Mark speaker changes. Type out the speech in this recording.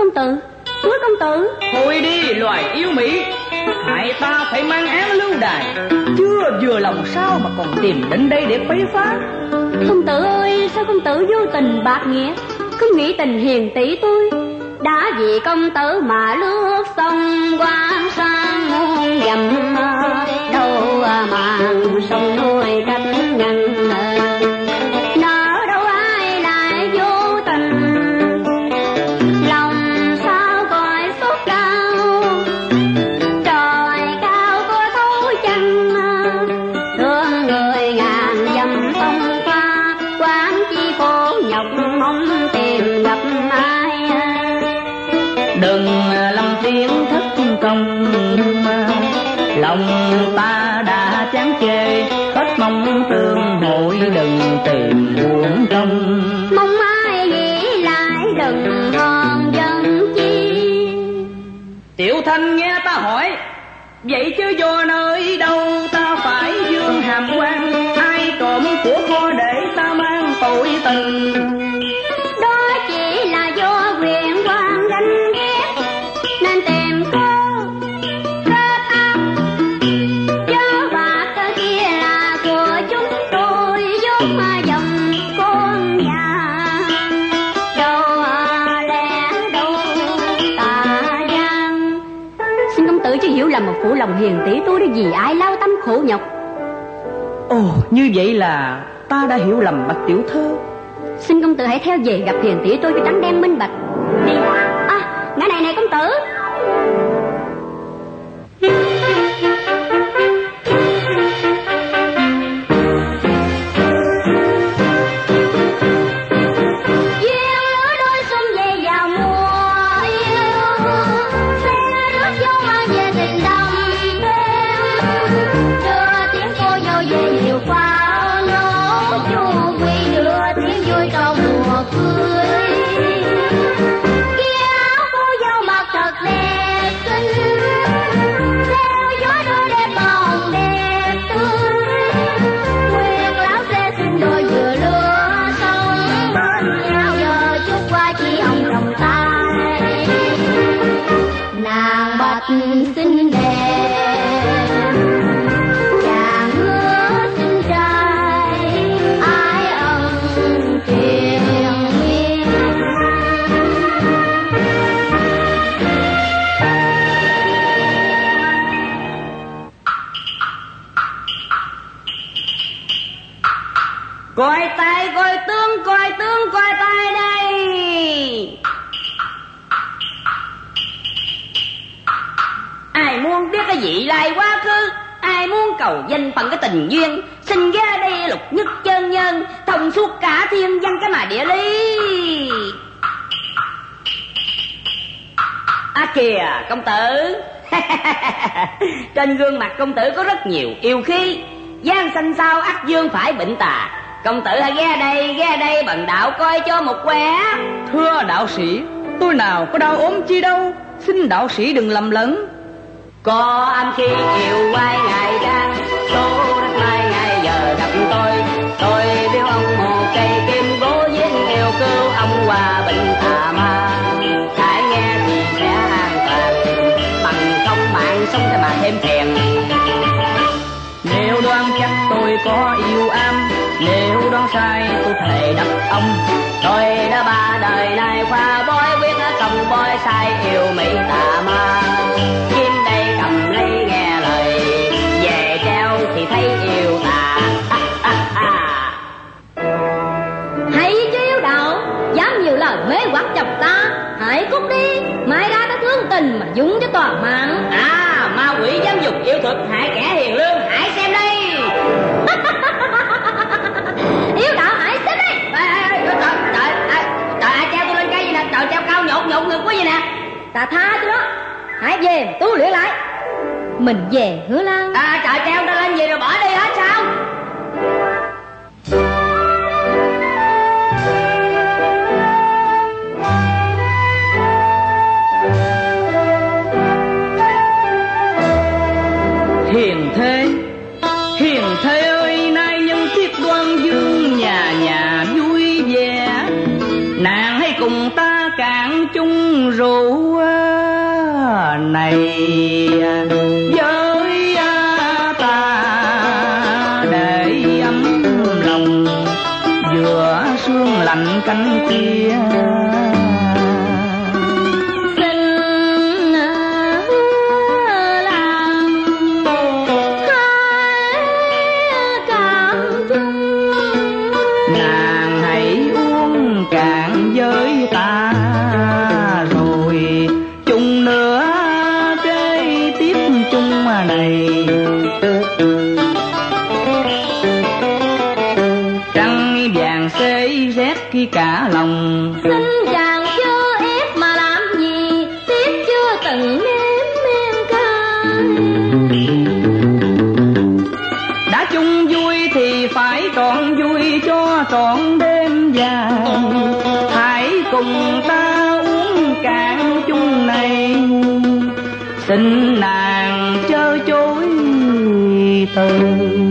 Speaker 1: công tử, suối công tử.
Speaker 2: Thôi đi loài yêu mỹ, hại ta phải mang án lưu đày. Chưa vừa lòng sao mà còn tìm đến đây để quấy phá.
Speaker 1: Công tử ơi, sao công tử vô tình bạc nghĩa, cứ nghĩ tình hiền tỷ tôi. Đã vì công tử mà lướt sông quan sang muôn dặm, đâu mà sông nuôi cách ngăn nỡ đâu ai lại vô tình. Lòng sao cõi sốt cao, trời cao có thấu chân. Thương người ngàn dặm sông pha, quán chi khổ nhọc mong tìm gặp ai.
Speaker 2: Đừng lâm tiếng thất công, lòng ta đã chán chê, hết mong tương hội đừng tìm buồn trong.
Speaker 1: Mong ai nghĩ lại đừng hờn giận chi.
Speaker 2: Tiểu Thanh nghe ta hỏi, vậy chứ vô nơi đâu ta phải dương hàm quan? Ai trộm của kho để ta mang tội tình?
Speaker 1: Đó chỉ là do quyền quan ganh ghét nên tìm cô kết ác. Chớ bạc kia là của chúng tôi vốn dòng con nhà, đâu lẽ đâu tà gian. Xin công tử chứ hiểu lầm mà phụ lòng hiền tỷ tôi để vì ai lao tâm khổ nhọc.
Speaker 2: Ồ, như vậy là ta đã hiểu lầm bạch tiểu thơ.
Speaker 1: Xin công tử hãy theo về gặp hiền tỷ tôi cho trắng đen minh bạch. Đi. À, ngã này này công tử. Xinh đẹp chàng hứa xinh trai, ai ân triền miên. Coi tay coi tướng, coi tướng coi tay đây. Ai muốn biết cái vị lai quá khứ, ai muốn cầu danh bằng cái tình duyên, xin ra đây lục nhất chân nhân, thông suốt cả thiên văn cái mà địa lý. À kìa công tử. Trên gương mặt công tử có rất nhiều yêu khí, gian xanh sao ắt dương phải bệnh tà. Công tử hãy ghé đây bần đạo coi cho một quẻ.
Speaker 2: Thưa đạo sĩ, tôi nào có đau ốm chi đâu, xin đạo sĩ đừng lầm lẫn.
Speaker 1: Có âm khi chiều quay ngày đang, số đất mai ngày giờ gặp tôi biếu ông một cây kim gỗ viên yêu cứu ông qua bệnh tà ma. Hãy nghe thì sẽ an toàn, bằng không mạng sống sẽ mà thêm phiền.
Speaker 2: Nếu đoán chắc tôi có yêu am, nếu đoán sai tôi thề đập ông.
Speaker 1: Tôi đã ba đời này qua bói quyết công bói sai yêu mỹ tà ma. Kim đây cầm lấy nghe lời, về treo thì thấy yêu tà. Hãy chứ yêu đạo, dám nhiều lời mê hoặc chọc ta. Hãy cút đi, mai ra ta thương tình mà dũng cho toàn mạng. À, ma quỷ dám dùng yêu thuật hại kẻ hiền lương, hãy xem đây. Yêu đạo hãy xem đây. Trời ai treo tôi lên cây gì nè, trời treo cao nhột ngực quá vậy nè. Ta tha tôi đó, hãy về tu luyện lại. Mình về Hứa Lan. À trời treo ta lên gì rồi bỏ đi hết sao?
Speaker 2: Hiền thê ơi, nay nhân tiết đoan dương, nhà nhà vui vẻ, nàng hãy cùng ta cạn chung rượu này với ta để ấm lòng giữa sương lạnh cánh kia. Cả lòng
Speaker 1: xin chàng chưa ép mà làm gì, tiếp chưa từng nếm men cay.
Speaker 2: Đã chung vui thì phải trọn vui cho trọn đêm dài. Hãy cùng ta uống cạn chung này, xin nàng chớ chối từ.